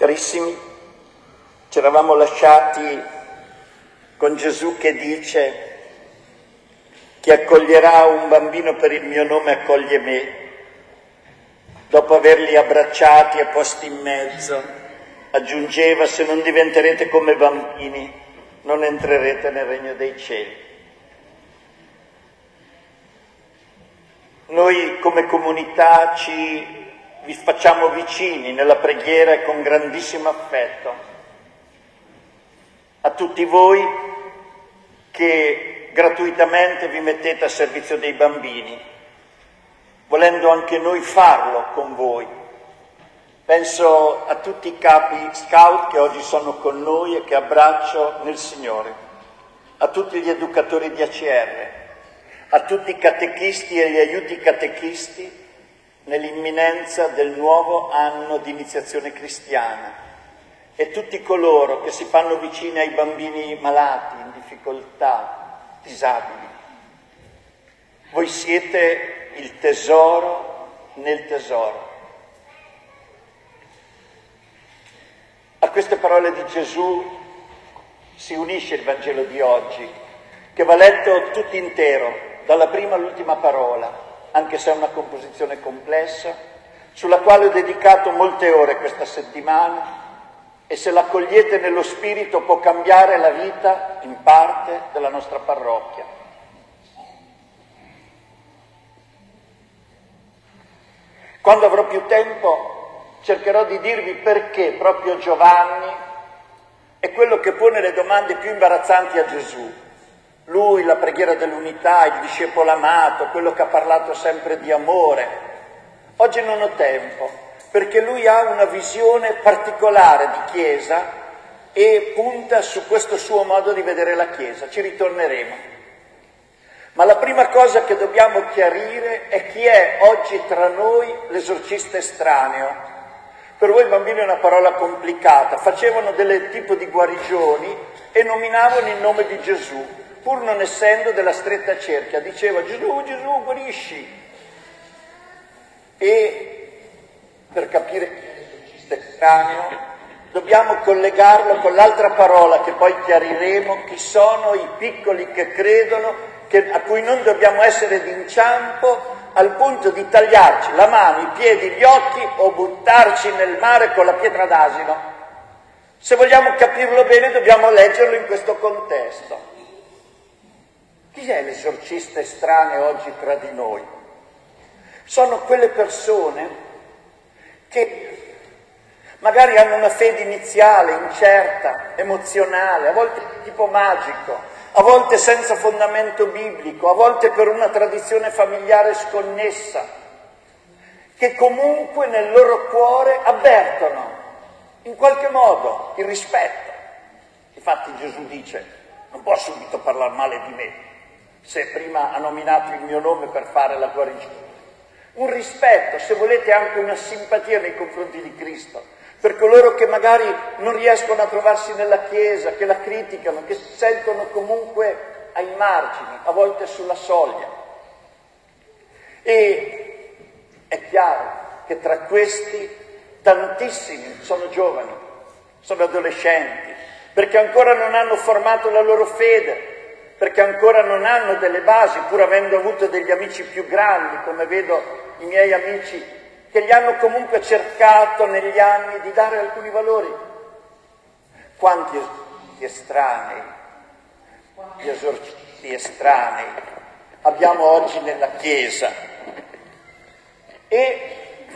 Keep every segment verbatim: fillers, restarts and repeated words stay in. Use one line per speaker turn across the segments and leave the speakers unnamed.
Carissimi, ci eravamo lasciati con Gesù che dice: chi accoglierà un bambino per il mio nome accoglie me. Dopo averli abbracciati e posti in mezzo, aggiungeva: se non diventerete come bambini, non entrerete nel regno dei cieli. Noi come comunità ci vi facciamo vicini nella preghiera e con grandissimo affetto a tutti voi che gratuitamente vi mettete a servizio dei bambini, volendo anche noi farlo con voi. Penso a tutti i capi scout che oggi sono con noi e che abbraccio nel Signore, a tutti gli educatori di A C R, a tutti i catechisti e gli aiuti catechisti nell'imminenza del nuovo anno di iniziazione cristiana, e tutti coloro che si fanno vicini ai bambini malati, in difficoltà, disabili. Voi siete il tesoro nel tesoro. A queste parole di Gesù si unisce il Vangelo di oggi, che va letto tutto intero, dalla prima all'ultima parola, anche se è una composizione complessa, sulla quale ho dedicato molte ore questa settimana, e se l'accogliete nello spirito può cambiare la vita, in parte, della nostra parrocchia. Quando avrò più tempo cercherò di dirvi perché proprio Giovanni è quello che pone le domande più imbarazzanti a Gesù. Lui, la preghiera dell'unità, il discepolo amato, quello che ha parlato sempre di amore. Oggi non ho tempo, perché lui ha una visione particolare di Chiesa e punta su questo suo modo di vedere la Chiesa. Ci ritorneremo. Ma la prima cosa che dobbiamo chiarire è chi è oggi tra noi l'esorcista estraneo. Per voi bambini è una parola complicata. Facevano del tipo di guarigioni e nominavano il nome di Gesù, pur non essendo della stretta cerchia. Diceva: Gesù, Gesù, guarisci. E per capire l'esorcista dobbiamo collegarlo con l'altra parola che poi chiariremo: chi sono i piccoli che credono, che, a cui non dobbiamo essere d'inciampo al punto di tagliarci la mano, i piedi, gli occhi o buttarci nel mare con la pietra d'asino. Se vogliamo capirlo bene dobbiamo leggerlo in questo contesto. Chi è l'esorcista estraneo oggi tra di noi? Sono quelle persone che magari hanno una fede iniziale, incerta, emozionale, a volte di tipo magico, a volte senza fondamento biblico, a volte per una tradizione familiare sconnessa, che comunque nel loro cuore avvertono in qualche modo il rispetto. Infatti Gesù dice: non può subito parlare male di me, se prima ha nominato il mio nome per fare la guarigione. Un rispetto, se volete anche una simpatia nei confronti di Cristo, per coloro che magari non riescono a trovarsi nella Chiesa, che la criticano, che si sentono comunque ai margini, a volte sulla soglia. E è chiaro che tra questi tantissimi sono giovani, sono adolescenti, perché ancora non hanno formato la loro fede, perché ancora non hanno delle basi, pur avendo avuto degli amici più grandi, come vedo i miei amici, che gli hanno comunque cercato negli anni di dare alcuni valori. Quanti estranei, gli esorcisti estranei abbiamo oggi nella Chiesa? E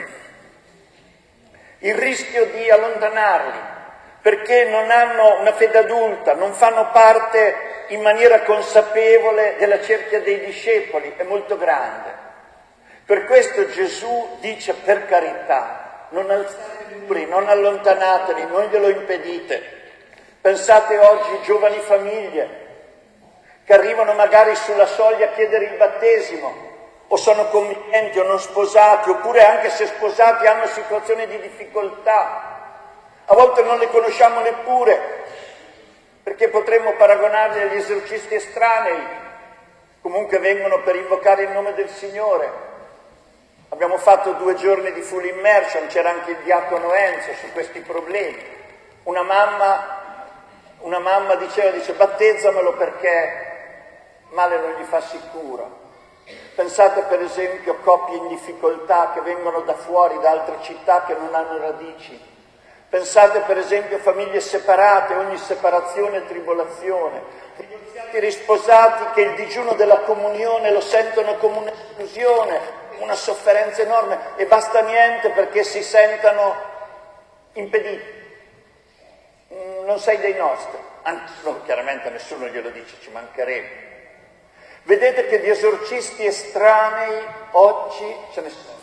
il rischio di allontanarli, perché non hanno una fede adulta, non fanno parte in maniera consapevole della cerchia dei discepoli, è molto grande. Per questo Gesù dice: per carità, non alzate i muri, non allontanateli, non glielo impedite. Pensate oggi giovani famiglie che arrivano magari sulla soglia a chiedere il battesimo, o sono conviventi o non sposati, oppure anche se sposati hanno situazioni di difficoltà. A volte non le conosciamo neppure, perché potremmo paragonarli agli esorcisti estranei. Comunque vengono per invocare il nome del Signore. Abbiamo fatto due giorni di full immersion, c'era anche il diacono Enzo su questi problemi. Una mamma, una mamma diceva, dice, battezzamelo perché male non gli fa sicuro. Pensate per esempio a coppie in difficoltà che vengono da fuori, da altre città che non hanno radici. Pensate per esempio a famiglie separate, ogni separazione è tribolazione. Divorziati risposati che il digiuno della comunione lo sentono come un'esclusione, una sofferenza enorme, e basta niente perché si sentano impediti. Non sei dei nostri. Anzi, no, chiaramente nessuno glielo dice, ci mancherebbe. Vedete che di esorcisti estranei oggi ce ne sono.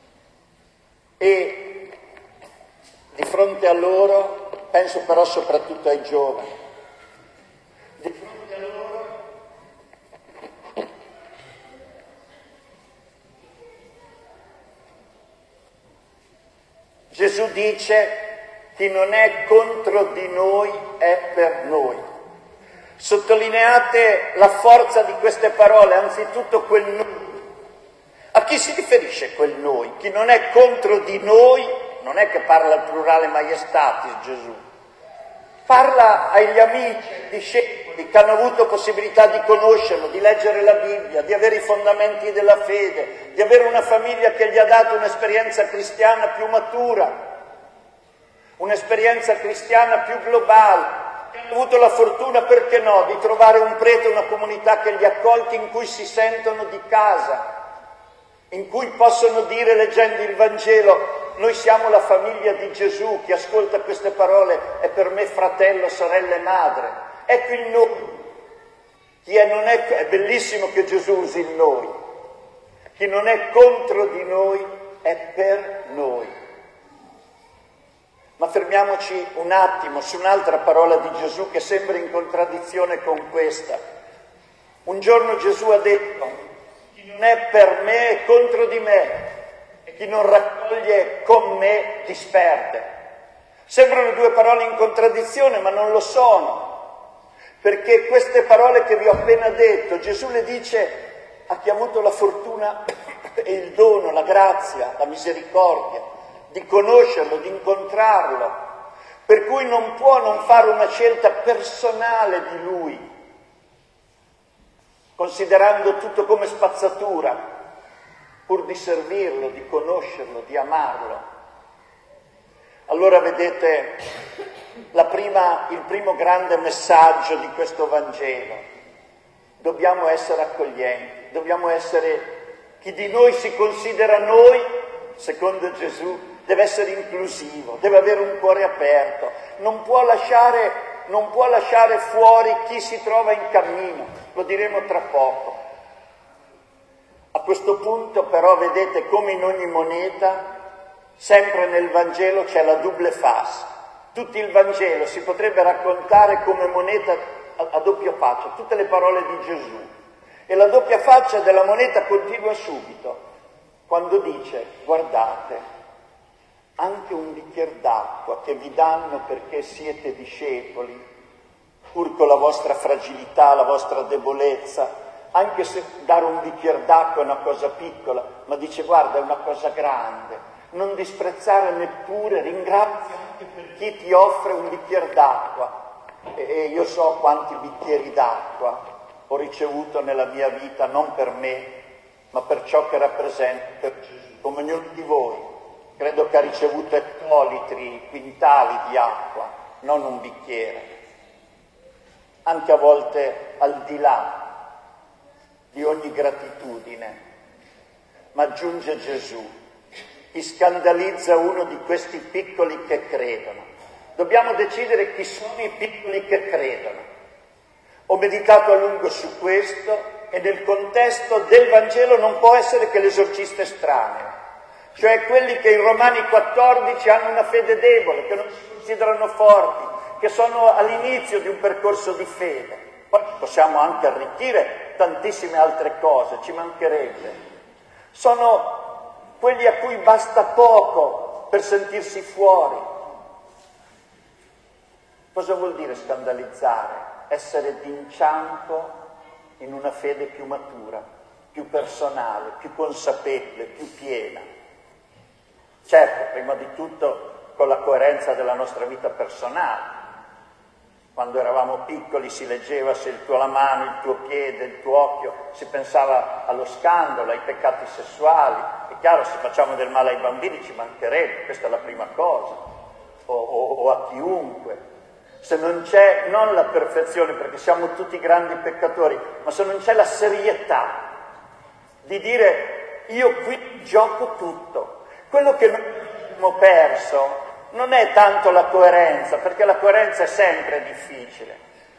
E di fronte a loro, penso però soprattutto ai giovani, di fronte a loro Gesù dice: chi non è contro di noi è per noi. Sottolineate la forza di queste parole, anzitutto quel noi. A chi si riferisce quel noi? Chi non è contro di noi, non è che parla al plurale maiestatis Gesù, parla agli amici, discepoli che hanno avuto possibilità di conoscerlo, di leggere la Bibbia, di avere i fondamenti della fede, di avere una famiglia che gli ha dato un'esperienza cristiana più matura, un'esperienza cristiana più globale. Hanno avuto la fortuna, perché no, di trovare un prete, una comunità che li ha accolti, in cui si sentono di casa, in cui possono dire, leggendo il Vangelo, noi siamo la famiglia di Gesù. Chi ascolta queste parole è per me fratello, sorella e madre. Ecco il noi. Chi è, non è, è bellissimo che Gesù usi il noi. Chi non è contro di noi è per noi. Ma fermiamoci un attimo su un'altra parola di Gesù che sembra in contraddizione con questa. Un giorno Gesù ha detto: chi non è per me è contro di me, e chi non raccoglie con me disperde. Sembrano due parole in contraddizione, ma non lo sono, perché queste parole che vi ho appena detto, Gesù le dice a chi ha avuto la fortuna e il dono, la grazia, la misericordia di conoscerlo, di incontrarlo, per cui non può non fare una scelta personale di Lui, considerando tutto come spazzatura, pur di servirlo, di conoscerlo, di amarlo. Allora vedete, la prima, il primo grande messaggio di questo Vangelo: dobbiamo essere accoglienti, dobbiamo essere, chi di noi si considera noi, secondo Gesù, deve essere inclusivo, deve avere un cuore aperto, non può lasciare, non può lasciare fuori chi si trova in cammino, lo diremo tra poco. A questo punto però vedete come in ogni moneta, sempre nel Vangelo c'è la double face. Tutto il Vangelo si potrebbe raccontare come moneta a, a doppia faccia, tutte le parole di Gesù. E la doppia faccia della moneta continua subito, quando dice: guardate, anche un bicchiere d'acqua che vi danno perché siete discepoli, pur con la vostra fragilità, la vostra debolezza, anche se dare un bicchiere d'acqua è una cosa piccola, ma dice: guarda, è una cosa grande, non disprezzare neppure, ringrazia anche per chi ti offre un bicchiere d'acqua. E io so quanti bicchieri d'acqua ho ricevuto nella mia vita, non per me, ma per ciò che rappresenta, per Gesù, come ognuno di voi. Credo che ha ricevuto ettolitri, quintali di acqua, non un bicchiere. Anche a volte al di là di ogni gratitudine. Ma aggiunge Gesù: chi scandalizza uno di questi piccoli che credono. Dobbiamo decidere chi sono i piccoli che credono. Ho meditato a lungo su questo, e nel contesto del Vangelo non può essere che l'esorcista estraneo, cioè quelli che in Romani quattordici hanno una fede debole, che non si considerano forti, che sono all'inizio di un percorso di fede. Poi possiamo anche arricchire tantissime altre cose, ci mancherebbe. Sono quelli a cui basta poco per sentirsi fuori. Cosa vuol dire scandalizzare? Essere d'inciampo in una fede più matura, più personale, più consapevole, più piena. Certo, prima di tutto con la coerenza della nostra vita personale. Quando eravamo piccoli si leggeva se il tuo la mano, il tuo piede, il tuo occhio, si pensava allo scandalo, ai peccati sessuali. È chiaro, se facciamo del male ai bambini ci mancherebbe, questa è la prima cosa, o, o, o a chiunque. Se non c'è, non la perfezione, perché siamo tutti grandi peccatori, ma se non c'è la serietà di dire io qui gioco tutto. Quello che noi abbiamo perso non è tanto la coerenza, perché la coerenza è sempre difficile.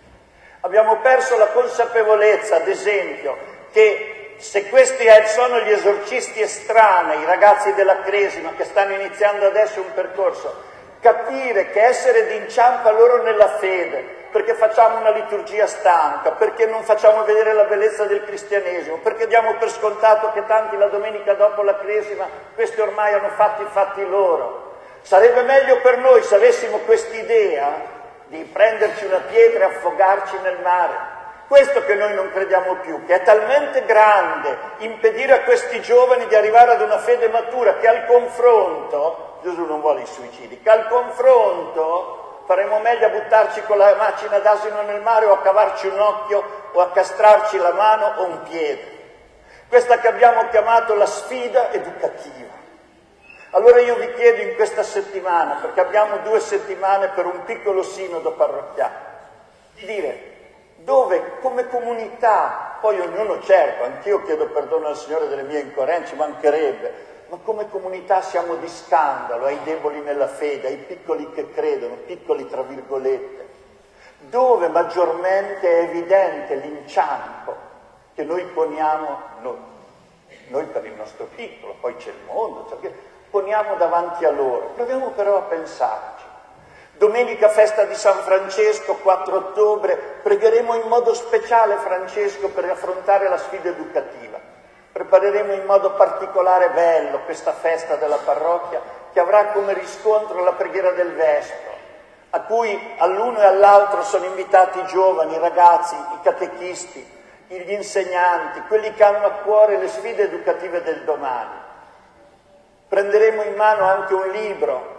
Abbiamo perso la consapevolezza, ad esempio, che se questi sono gli esorcisti estranei, i ragazzi della Cresima che stanno iniziando adesso un percorso, capire che essere d'inciampa loro nella fede, perché facciamo una liturgia stanca, perché non facciamo vedere la bellezza del cristianesimo, perché diamo per scontato che tanti la domenica dopo la Cresima, questi ormai hanno fatto i fatti loro. Sarebbe meglio per noi se avessimo quest'idea di prenderci una pietra e affogarci nel mare. Questo che noi non crediamo più, che è talmente grande impedire a questi giovani di arrivare ad una fede matura, che al confronto, Gesù non vuole i suicidi, che al confronto faremo meglio a buttarci con la macina d'asino nel mare o a cavarci un occhio o a castrarci la mano o un piede. Questa che abbiamo chiamato la sfida educativa. Allora io vi chiedo in questa settimana, perché abbiamo due settimane per un piccolo sinodo parrocchiale, di dire dove come comunità, poi ognuno certo, anch'io chiedo perdono al Signore delle mie incoerenze, mancherebbe, ma come comunità siamo di scandalo ai deboli nella fede, ai piccoli che credono, piccoli tra virgolette, dove maggiormente è evidente l'inciampo che noi poniamo, noi, noi per il nostro piccolo, poi c'è il mondo, cioè, poniamo davanti a loro. Proviamo però a pensarci. Domenica festa di San Francesco, quattro ottobre, pregheremo in modo speciale Francesco per affrontare la sfida educativa. Prepareremo in modo particolare bello questa festa della parrocchia che avrà come riscontro la preghiera del Vespro, a cui all'uno e all'altro sono invitati i giovani, i ragazzi, i catechisti, gli insegnanti, quelli che hanno a cuore le sfide educative del domani. Prenderemo in mano anche un libro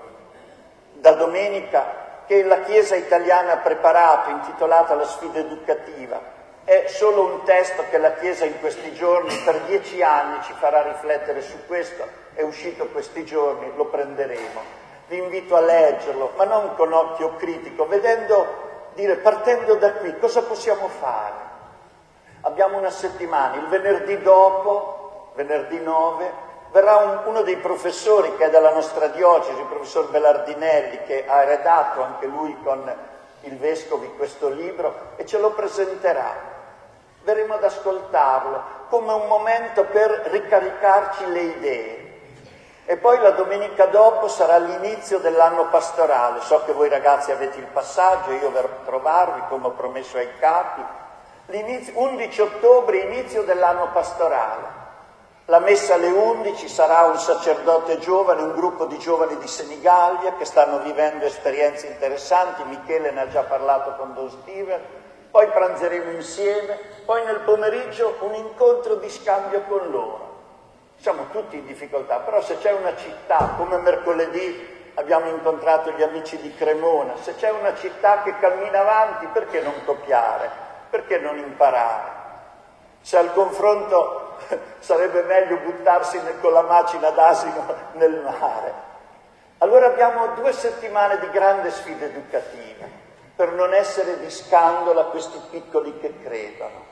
da domenica che la Chiesa italiana ha preparato, intitolato La sfida educativa. È solo un testo che la Chiesa in questi giorni, per dieci anni, ci farà riflettere su questo. È uscito questi giorni, lo prenderemo. Vi invito a leggerlo, ma non con occhio critico, vedendo, dire, partendo da qui, cosa possiamo fare? Abbiamo una settimana, il venerdì dopo, venerdì nove, verrà un, uno dei professori che è della nostra diocesi, il professor Belardinelli, che ha redatto anche lui con il Vescovi questo libro e ce lo presenterà. Verremo ad ascoltarlo come un momento per ricaricarci le idee. E poi la domenica dopo sarà l'inizio dell'anno pastorale. So che voi ragazzi avete il passaggio, io verrò a trovarvi come ho promesso ai capi. L'inizio, undici ottobre, inizio dell'anno pastorale. La messa alle undici sarà un sacerdote giovane, un gruppo di giovani di Senigallia che stanno vivendo esperienze interessanti, Michele ne ha già parlato con Don Steven, poi pranzeremo insieme, poi nel pomeriggio un incontro di scambio con loro. Siamo tutti in difficoltà, però se c'è una città, come mercoledì abbiamo incontrato gli amici di Cremona, se c'è una città che cammina avanti, perché non copiare? Perché non imparare? Se al confronto sarebbe meglio buttarsi con la macina d'asino nel mare. Allora abbiamo due settimane di grande sfida educativa per non essere di scandalo a questi piccoli che credono.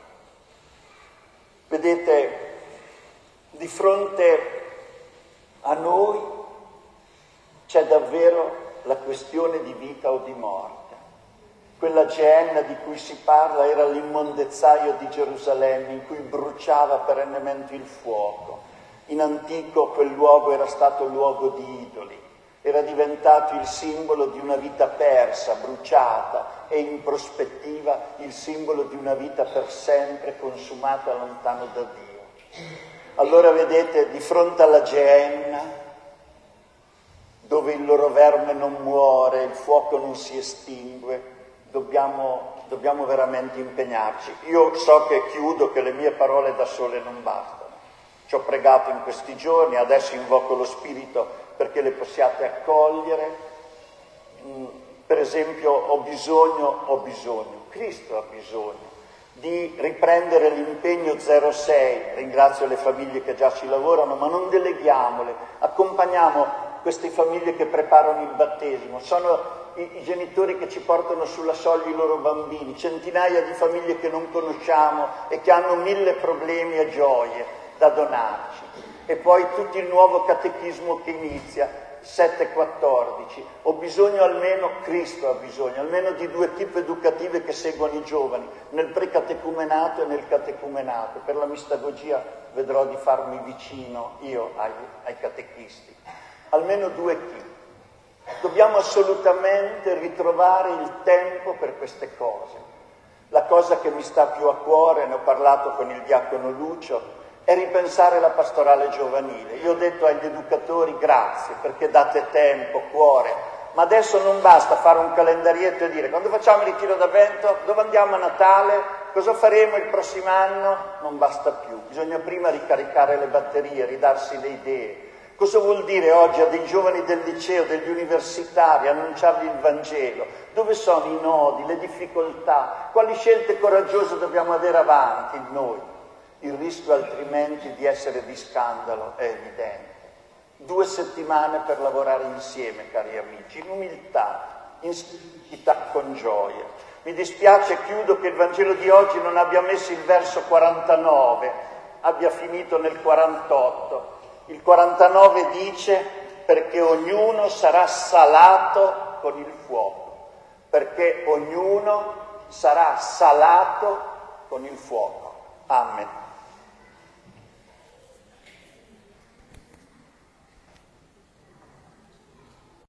Vedete, di fronte a noi c'è davvero la questione di vita o di morte. Quella Geenna di cui si parla era l'immondezzaio di Gerusalemme in cui bruciava perennemente il fuoco. In antico quel luogo era stato luogo di idoli, era diventato il simbolo di una vita persa, bruciata e in prospettiva il simbolo di una vita per sempre consumata lontano da Dio. Allora vedete, di fronte alla Geenna, dove il loro verme non muore, il fuoco non si estingue, dobbiamo, dobbiamo veramente impegnarci. Io so che chiudo, che le mie parole da sole non bastano. Ci ho pregato in questi giorni, adesso invoco lo Spirito perché le possiate accogliere. Mm, per esempio ho bisogno, ho bisogno, Cristo ha bisogno di riprendere l'impegno zero sei, ringrazio le famiglie che già ci lavorano, ma non deleghiamole, accompagniamo queste famiglie che preparano il battesimo, sono i, i genitori che ci portano sulla soglia i loro bambini, centinaia di famiglie che non conosciamo e che hanno mille problemi e gioie da donarci, e poi tutto il nuovo catechismo che inizia, sette quattordici, ho bisogno almeno, Cristo ha bisogno, almeno di due tipi educative che seguono i giovani, nel precatecumenato e nel catecumenato. Per la mistagogia vedrò di farmi vicino io ai, ai catechisti. Almeno due tipi. Dobbiamo assolutamente ritrovare il tempo per queste cose. La cosa che mi sta più a cuore, ne ho parlato con il diacono Lucio, è ripensare la pastorale giovanile. Io ho detto agli educatori grazie perché date tempo, cuore, ma adesso non basta fare un calendarietto e dire quando facciamo il ritiro d'Avvento, dove andiamo a Natale, cosa faremo il prossimo anno, non basta più, bisogna prima ricaricare le batterie, ridarsi le idee. Cosa vuol dire oggi a dei giovani del liceo, degli universitari, annunciargli il Vangelo? Dove sono i nodi, le difficoltà? Quali scelte coraggiose dobbiamo avere avanti noi? Il rischio altrimenti di essere di scandalo è evidente. Due settimane per lavorare insieme, cari amici, in umiltà, in semplicità, con gioia. Mi dispiace, chiudo, che il Vangelo di oggi non abbia messo il verso quarantanove, abbia finito nel quarantotto. Il quarantanove dice perché ognuno sarà salato con il fuoco, perché ognuno sarà salato con il fuoco. Amen.